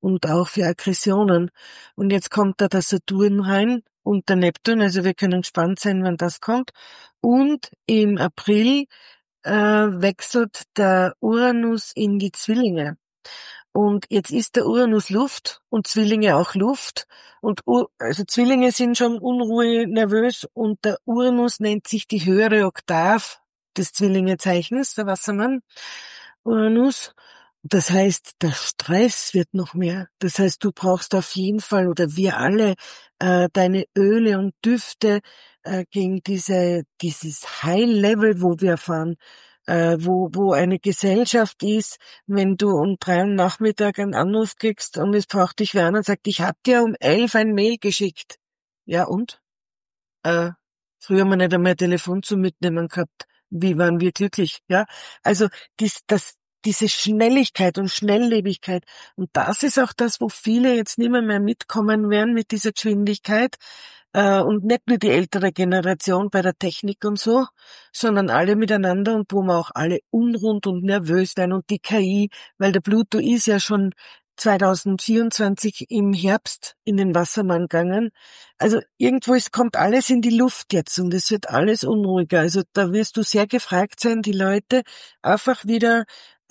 und auch für Aggressionen. Und jetzt kommt da der Saturn rein und der Neptun, also wir können gespannt sein, wann das kommt. Und im April wechselt der Uranus in die Zwillinge. Und jetzt ist der Uranus Luft und Zwillinge auch Luft. Und also Zwillinge sind schon Unruhe, nervös und der Uranus nennt sich die höhere Oktav des Zwillingezeichens, der Wassermann. Uranus. Das heißt, der Stress wird noch mehr. Das heißt, du brauchst auf jeden Fall oder wir alle deine Öle und Düfte gegen dieses High Level, wo wir fahren, wo eine Gesellschaft ist, wenn du um 3 Uhr Nachmittag einen Anruf kriegst und es braucht dich wer an und sagt, ich hab dir um 11 ein Mail geschickt. Ja und? Äh, Früher haben wir nicht einmal ein Telefon zum Mitnehmen gehabt. Wie waren wir glücklich, ja? Also diese Schnelligkeit und Schnelllebigkeit. Und das ist auch das, wo viele jetzt nicht mehr mitkommen werden mit dieser Geschwindigkeit. Und nicht nur die ältere Generation bei der Technik und so, sondern alle miteinander und wo wir auch alle unrund und nervös werden und die KI, weil der Pluto ist ja schon 2024 im Herbst in den Wassermann gegangen. Also irgendwo kommt alles in die Luft jetzt und es wird alles unruhiger. Also da wirst du sehr gefragt sein, die Leute einfach wieder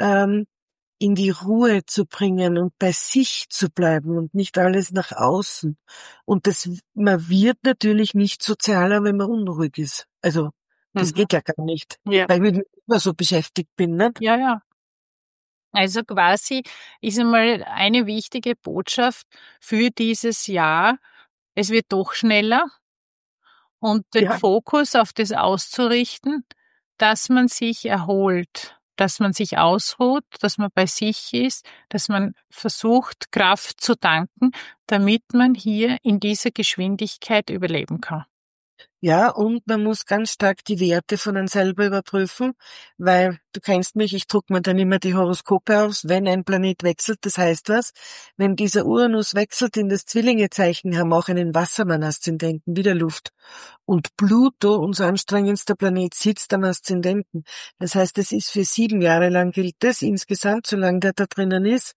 in die Ruhe zu bringen und bei sich zu bleiben und nicht alles nach außen. Und man wird natürlich nicht sozialer, wenn man unruhig ist. Also das Mhm. geht ja gar nicht, Ja. weil ich immer so beschäftigt bin, nicht? Ja, ja. Also quasi ist einmal eine wichtige Botschaft für dieses Jahr, es wird doch schneller und den Ja. Fokus auf das auszurichten, dass man sich erholt, dass man sich ausruht, dass man bei sich ist, dass man versucht, Kraft zu tanken, damit man hier in dieser Geschwindigkeit überleben kann. Ja, und man muss ganz stark die Werte von einem selber überprüfen, weil du kennst mich, ich druck mir dann immer die Horoskope aus, wenn ein Planet wechselt, das heißt was, wenn dieser Uranus wechselt in das Zwillingezeichen, haben wir auch einen Wassermann-Aszendenten, wieder Luft. Und Pluto, unser anstrengendster Planet, sitzt am Aszendenten. Das heißt, es ist für 7 Jahre lang gilt das insgesamt, solange der da drinnen ist.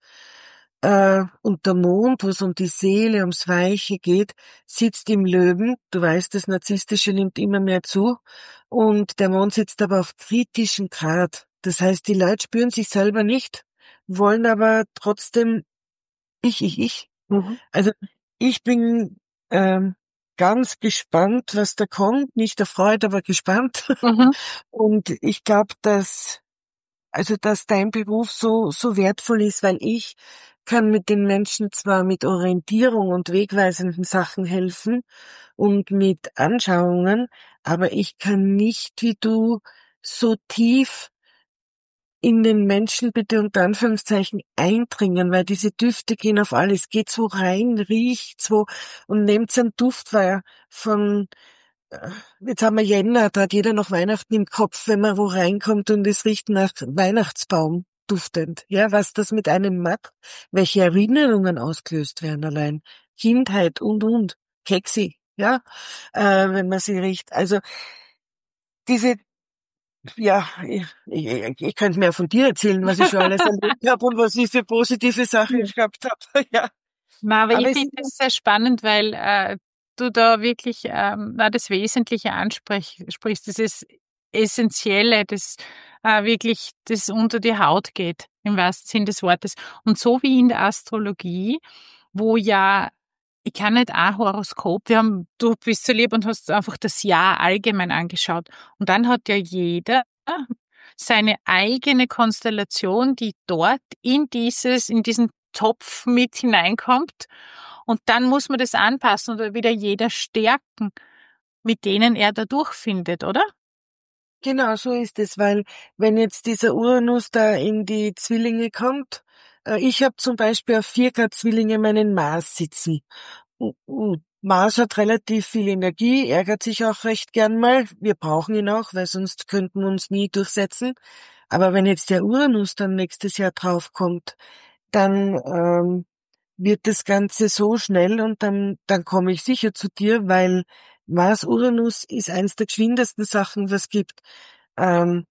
Und der Mond, wo es um die Seele, ums Weiche geht, sitzt im Löwen. Du weißt, das Narzisstische nimmt immer mehr zu. Und der Mond sitzt aber auf kritischem Grad. Das heißt, die Leute spüren sich selber nicht, wollen aber trotzdem ich. Mhm. Also ich bin ganz gespannt, was da kommt. Nicht erfreut, aber gespannt. Mhm. Und ich glaube, dass dein Beruf so wertvoll ist, weil ich kann mit den Menschen zwar mit Orientierung und wegweisenden Sachen helfen und mit Anschauungen, aber ich kann nicht wie du so tief in den Menschen bitte unter Anführungszeichen eindringen, weil diese Düfte gehen auf alles, geht so rein, riecht so und nehmt einen Duftweiher von jetzt haben wir Jänner, da hat jeder noch Weihnachten im Kopf, wenn man wo reinkommt und es riecht nach Weihnachtsbaum duftend. Ja, was das mit einem macht, welche Erinnerungen ausgelöst werden allein. Kindheit und. Keksi, ja, wenn man sie riecht. Also diese, ja, ich könnte mehr von dir erzählen, was ich schon alles erlebt habe und was ich für positive Sachen Ja. gehabt habe. Ja, Na, aber ich aber es finde ist, es sehr spannend, weil du da wirklich das Wesentliche ansprichst, dieses Essentielle, das wirklich das unter die Haut geht, im wahrsten Sinn des Wortes. Und so wie in der Astrologie, wo ja, ich kann nicht ein Horoskop, du bist so lieb und hast einfach das Jahr allgemein angeschaut. Und dann hat ja jeder seine eigene Konstellation, die dort in diesen Topf mit hineinkommt. Und dann muss man das anpassen oder wieder jeder stärken, mit denen er da durchfindet, oder? genau, so ist es, weil wenn jetzt dieser Uranus da in die Zwillinge kommt, ich habe zum Beispiel auf 4 Grad Zwillinge meinen Mars sitzen. Mars hat relativ viel Energie, ärgert sich auch recht gern mal. Wir brauchen ihn auch, weil sonst könnten wir uns nie durchsetzen. Aber wenn jetzt der Uranus dann nächstes Jahr draufkommt, dann wird das Ganze so schnell und dann komme ich sicher zu dir, weil Mars Uranus ist eins der geschwindesten Sachen, was gibt. Ähm,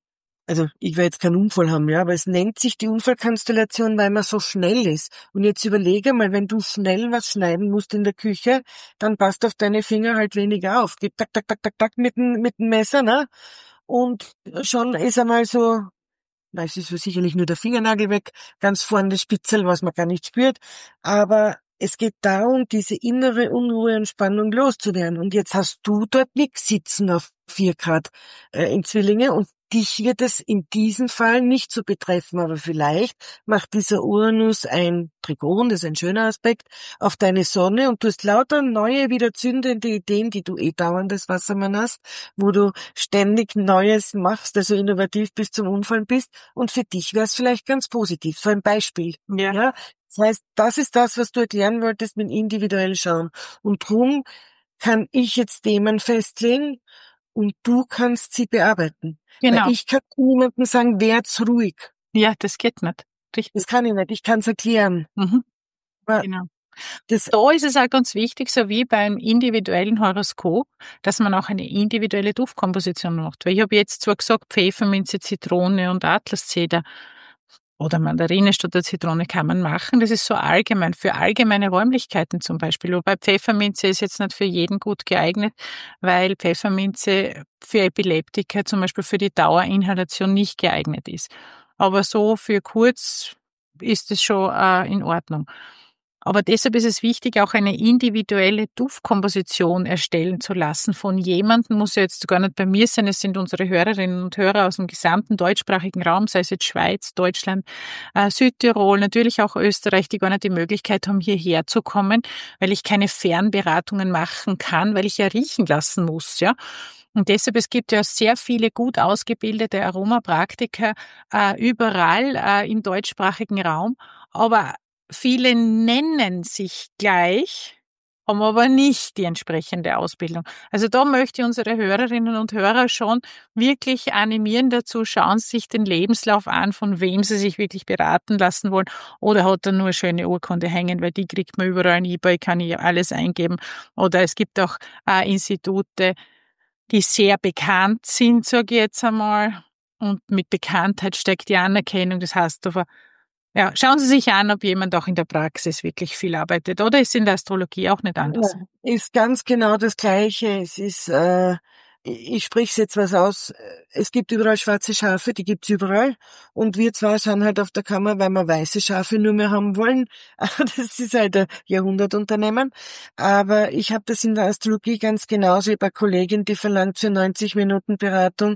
also ich werde jetzt keinen Unfall haben, ja, aber es nennt sich die Unfallkonstellation, weil man so schnell ist. Und jetzt überlege mal, wenn du schnell was schneiden musst in der Küche, dann passt auf deine Finger halt weniger auf. Geht tak, tak, tak, tak, tak mit dem Messer, ne? Und schon ist einmal so, na, es ist so sicherlich nur der Fingernagel weg, ganz vorne das Spitzel, was man gar nicht spürt. Aber es geht darum, diese innere Unruhe und Spannung loszuwerden. Und jetzt hast du dort nichts sitzen auf 4 Grad in Zwillinge und dich wird es in diesem Fall nicht so betreffen, aber vielleicht macht dieser Uranus ein Trigon, das ist ein schöner Aspekt, auf deine Sonne und du hast lauter neue, wieder zündende Ideen, die du dauernd als Wassermann hast, wo du ständig Neues machst, also innovativ bis zum Umfallen bist und für dich wäre es vielleicht ganz positiv. So ein Beispiel. Ja. Ja, das heißt, das ist das, was du erklären wolltest mit individuell schauen. Und drum kann ich jetzt Themen festlegen und du kannst sie bearbeiten. Weil Genau. ich kann niemandem sagen, werd's ruhig. Ja, das geht nicht. Das Richtig. kann ich nicht. Ich kann's erklären. Mhm. Aber Genau. das, Da ist es auch ganz wichtig, so wie beim individuellen Horoskop, dass man auch eine individuelle Duftkomposition macht. Weil ich habe jetzt zwar gesagt, Pfefferminze, Zitrone und Atlaszeder oder Mandarine statt der Zitrone kann man machen. Das ist so allgemein, für allgemeine Räumlichkeiten zum Beispiel. Wobei Pfefferminze ist jetzt nicht für jeden gut geeignet, weil Pfefferminze für Epileptiker zum Beispiel für die Dauerinhalation nicht geeignet ist. Aber so für kurz ist es schon in Ordnung. Aber deshalb ist es wichtig, auch eine individuelle Duftkomposition erstellen zu lassen von jemandem, muss ja jetzt gar nicht bei mir sein, es sind unsere Hörerinnen und Hörer aus dem gesamten deutschsprachigen Raum, sei es jetzt Schweiz, Deutschland, Südtirol, natürlich auch Österreich, die gar nicht die Möglichkeit haben, hierher zu kommen, weil ich keine Fernberatungen machen kann, weil ich ja riechen lassen muss, ja. Und deshalb, es gibt ja sehr viele gut ausgebildete Aromapraktiker überall im deutschsprachigen Raum, aber viele nennen sich gleich, haben aber nicht die entsprechende Ausbildung. Also da möchte ich unsere Hörerinnen und Hörer schon wirklich animieren dazu, schauen Sie sich den Lebenslauf an, von wem Sie sich wirklich beraten lassen wollen. Oder hat er nur eine schöne Urkunde hängen, weil die kriegt man überall in eBay, kann ich alles eingeben. Oder es gibt auch Institute, die sehr bekannt sind, sage ich jetzt einmal. Und mit Bekanntheit steckt die Anerkennung. Das heißt, ja, schauen Sie sich an, ob jemand auch in der Praxis wirklich viel arbeitet. Oder ist in der Astrologie auch nicht anders? ist ganz genau das Gleiche. Es ist, ich sprich's jetzt was aus. Es gibt überall schwarze Schafe, die gibt's überall. Und wir zwei sind halt auf der Kammer, weil wir weiße Schafe nur mehr haben wollen. Das ist halt ein Jahrhundertunternehmen. Aber ich habe das in der Astrologie ganz genauso. Ich habe eine Kollegin, die verlangt für 90 Minuten Beratung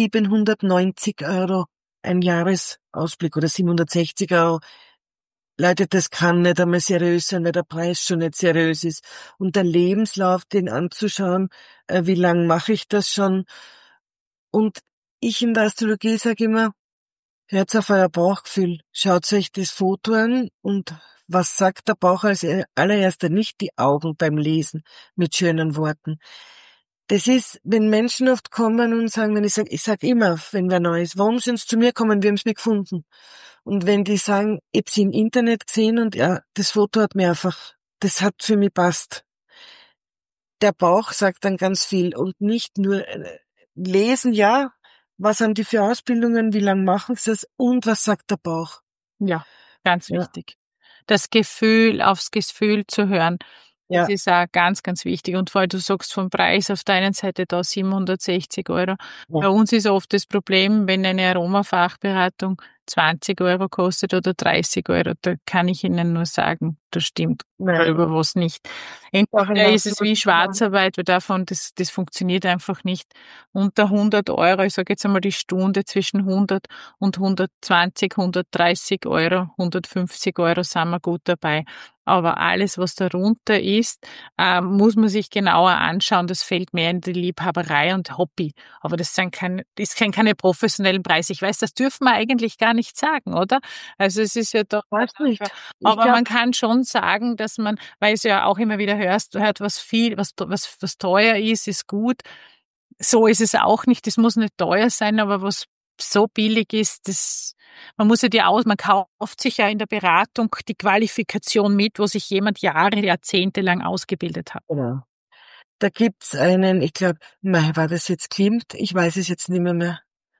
790 Euro ein Jahresausblick oder 760 Euro. Leute, das kann nicht einmal seriös sein, weil der Preis schon nicht seriös ist. Und der Lebenslauf, den anzuschauen, wie lang mache ich das schon? Und ich in der Astrologie sage immer, hört auf euer Bauchgefühl, schaut euch das Foto an und was sagt der Bauch als allererster? Nicht die Augen beim Lesen mit schönen Worten. Das ist, wenn Menschen oft kommen und sagen, wenn ich sag immer, wenn wer neu ist, warum sind sie zu mir gekommen, wir haben es nicht gefunden. Und wenn die sagen, ich habe sie im Internet gesehen und ja, das Foto hat mir einfach, das hat für mich passt. Der Bauch sagt dann ganz viel und nicht nur lesen, ja, was haben die für Ausbildungen, wie lange machen sie das und was sagt der Bauch. Ja, ganz Ja, wichtig. Das Gefühl, aufs Gefühl zu hören, das ja, ist auch ganz, ganz wichtig. Und weil du sagst vom Preis auf der einen Seite da 760 Euro. ja, Bei uns ist oft das Problem, wenn eine Aromafachberatung 20 Euro kostet oder 30 Euro, da kann ich Ihnen nur sagen, das stimmt nein, darüber was nicht. auch in Entweder der ist es wie Astrologie. Schwarzarbeit, weil davon, das funktioniert einfach nicht. Unter 100 Euro, ich sage jetzt einmal die Stunde zwischen 100 und 120, 130 Euro, 150 Euro sind wir gut dabei. Aber alles, was darunter ist, muss man sich genauer anschauen. Das fällt mehr in die Liebhaberei und Hobby. Aber das sind keine professionellen Preise. Ich weiß, das dürfen wir eigentlich gar nicht sagen, oder? Also es ist ja doch, Weiß nicht. Ich aber man glaube, kann schon sagen, dass man, weil es ja auch immer wieder hört, was teuer ist gut. So ist es auch nicht. Das muss nicht teuer sein, aber was so billig ist, man muss ja man kauft sich ja in der Beratung die Qualifikation mit, wo sich jemand Jahre, Jahrzehnte lang ausgebildet hat. genau. Da gibt's einen, ich glaube, war das jetzt Klimt? Ich weiß es jetzt nicht mehr.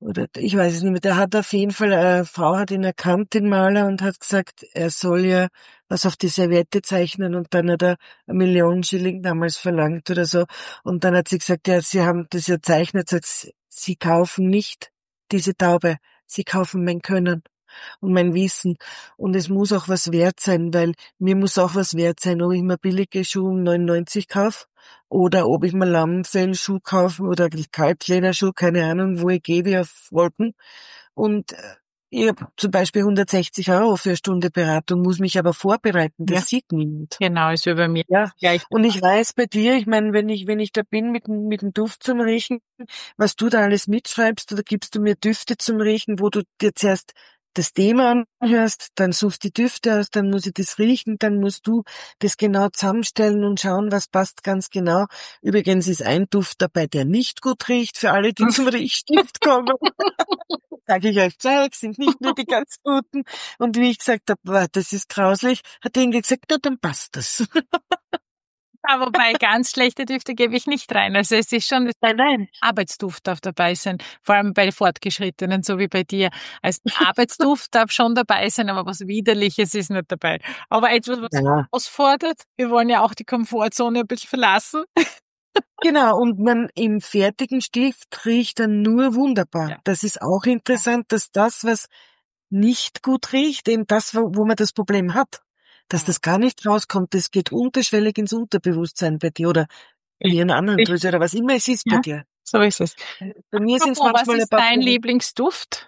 oder ich weiß es nicht mehr, der hat auf jeden Fall, eine Frau hat ihn erkannt, den Maler, und hat gesagt, er soll ja was auf die Serviette zeichnen, und dann hat er 1 Million Schilling damals verlangt oder so. Und dann hat sie gesagt, ja, sie haben das ja zeichnet, sagt, sie kaufen nicht diese Taube, sie kaufen mein Können und mein Wissen. Und es muss auch was wert sein, weil mir muss auch was wert sein, ob ich mir billige Schuhe um 99 kaufe oder ob ich mir Lammfellschuh kaufe oder Kalblederschuh, keine Ahnung, wo ich gehe wie auf Wolken. Und ich habe zum Beispiel 160 € für 1 Stunde Beratung, muss mich aber vorbereiten, Ja, das sieht niemand. genau, ist wie bei mir Ja, gleich. und ich weiß bei dir, ich meine, wenn ich da bin mit dem Duft zum Riechen, was du da alles mitschreibst, oder gibst du mir Düfte zum Riechen, wo du dir zuerst das Thema anhörst, dann suchst die Düfte aus, dann muss ich das riechen, dann musst du das genau zusammenstellen und schauen, was passt ganz genau. Übrigens ist ein Duft dabei, der nicht gut riecht, für alle, die zum Riechstift kommen. Sage ich euch gleich, sind nicht nur die ganz guten. Und wie ich gesagt habe, boah, das ist grauslich, hat der Ingrid gesagt, na, dann passt das. Ja, wobei ganz schlechte Düfte gebe ich nicht rein. Also es ist schon Nein, nein. Arbeitsduft darf dabei sein, vor allem bei Fortgeschrittenen, so wie bei dir. Also Arbeitsduft darf schon dabei sein, aber was Widerliches ist nicht dabei. Aber etwas, was Ja. herausfordert, wir wollen ja auch die Komfortzone ein bisschen verlassen. Genau, und man im fertigen Stift riecht dann nur wunderbar. Ja. Das ist auch interessant, dass das, was nicht gut riecht, eben das, wo man das Problem hat, dass das gar nicht rauskommt, das geht unterschwellig ins Unterbewusstsein bei dir oder Hirnanandrüse oder was immer es ist bei Ja, dir. so ist es. Bei mir sind es Apropos, was manchmal ein ist paar dein Proben. Lieblingsduft?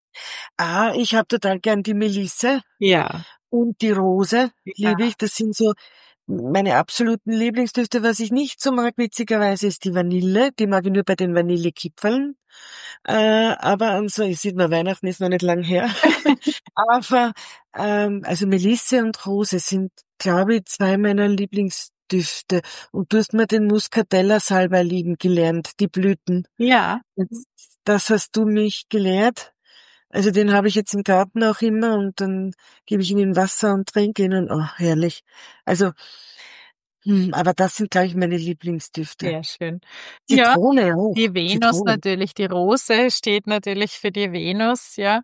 Ich habe total gern die Melisse Ja. und die Rose, liebe Ja. ich. Das sind so meine absoluten Lieblingsdüfte. Was ich nicht so mag, witzigerweise, ist die Vanille. Die mag ich nur bei den Vanillekipferln. Aber ansonsten, sieht man, Weihnachten ist noch nicht lang her. Aber, also Melisse und Rose sind, glaube ich, 2 meiner Lieblingsdüfte. Und du hast mir den Muscatella-Salbei lieben gelernt, die Blüten. Ja. Das hast du mich gelehrt. Also den habe ich jetzt im Garten auch immer, und dann gebe ich ihn in Wasser und trinke ihn, und oh, herrlich. Also, aber das sind, glaube ich, meine Lieblingsdüfte. Sehr schön. Ja, Zitrone auch. die Venus Zitrone. natürlich, die Rose steht natürlich für die Venus, ja.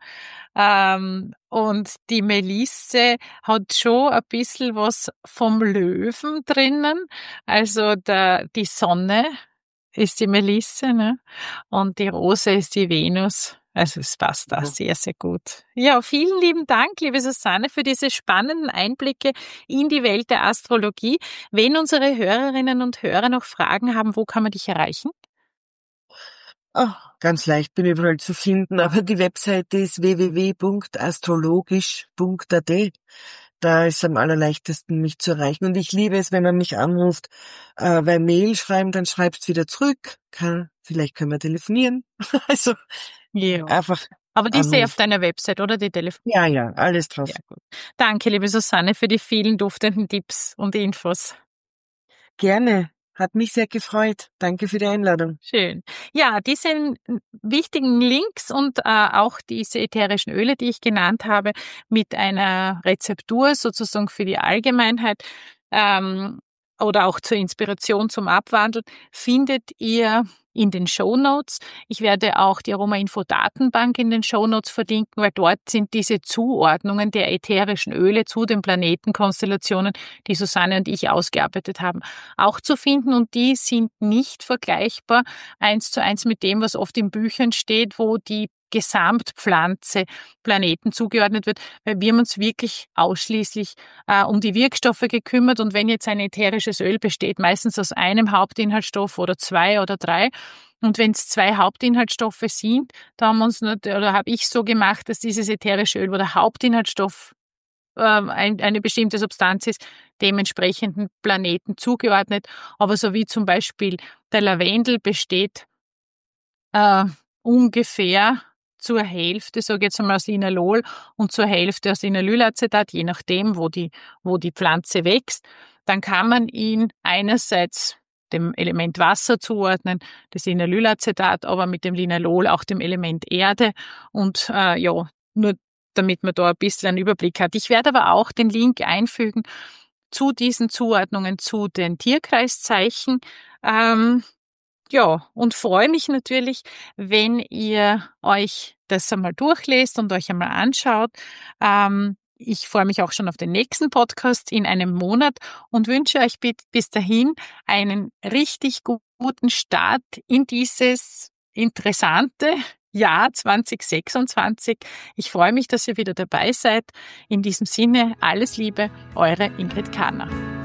Und die Melisse hat schon ein bisschen was vom Löwen drinnen. Also die Sonne ist die Melisse, ne? Und die Rose ist die Venus. Also es passt da Ja. sehr, sehr gut. Ja, vielen lieben Dank, liebe Susanne, für diese spannenden Einblicke in die Welt der Astrologie. Wenn unsere Hörerinnen und Hörer noch Fragen haben, wo kann man dich erreichen? Ganz leicht, bin überall zu finden, aber die Webseite ist www.astrologisch.at. Da ist am allerleichtesten, mich zu erreichen. Und ich liebe es, wenn man mich anruft, weil Mail schreiben, dann schreibst wieder zurück. Vielleicht können wir telefonieren. Also Ja. einfach Aber die sehe ich auf anrufen. deiner Website, oder die Telefon? Ja, ja, alles Ja, drauf. gut. Danke, liebe Susanne, für die vielen duftenden Tipps und Infos. Gerne. Hat mich sehr gefreut. Danke für die Einladung. Schön. Ja, diese wichtigen Links und auch diese ätherischen Öle, die ich genannt habe, mit einer Rezeptur sozusagen für die Allgemeinheit oder auch zur Inspiration zum Abwandeln, findet ihr in den Shownotes. Ich werde auch die Aroma-Info-Datenbank in den Shownotes verlinken, weil dort sind diese Zuordnungen der ätherischen Öle zu den Planetenkonstellationen, die Susanne und ich ausgearbeitet haben, auch zu finden, und die sind nicht vergleichbar 1:1 mit dem, was oft in Büchern steht, wo die Gesamtpflanze Planeten zugeordnet wird, weil wir haben uns wirklich ausschließlich um die Wirkstoffe gekümmert, und wenn jetzt ein ätherisches Öl besteht, meistens aus einem Hauptinhaltsstoff oder 2 oder 3, und wenn es 2 Hauptinhaltsstoffe sind, da haben wir uns nicht, oder habe ich so gemacht, dass dieses ätherische Öl, wo der Hauptinhaltsstoff eine bestimmte Substanz ist, dementsprechenden Planeten zugeordnet. Aber so wie zum Beispiel der Lavendel besteht äh, ungefähr zur Hälfte, sage ich jetzt einmal, aus Linalol und zur Hälfte aus Inalylacetat, je nachdem, wo die Pflanze wächst, dann kann man ihn einerseits dem Element Wasser zuordnen, das Inalylacetat, aber mit dem Linalol auch dem Element Erde, und nur damit man da ein bisschen einen Überblick hat. Ich werde aber auch den Link einfügen zu diesen Zuordnungen zu den Tierkreiszeichen, Ja, und freue mich natürlich, wenn ihr euch das einmal durchlest und euch einmal anschaut. Ich freue mich auch schon auf den nächsten Podcast in einem Monat und wünsche euch bis dahin einen richtig guten Start in dieses interessante Jahr 2026. Ich freue mich, dass ihr wieder dabei seid. In diesem Sinne, alles Liebe, eure Ingrid Kahner.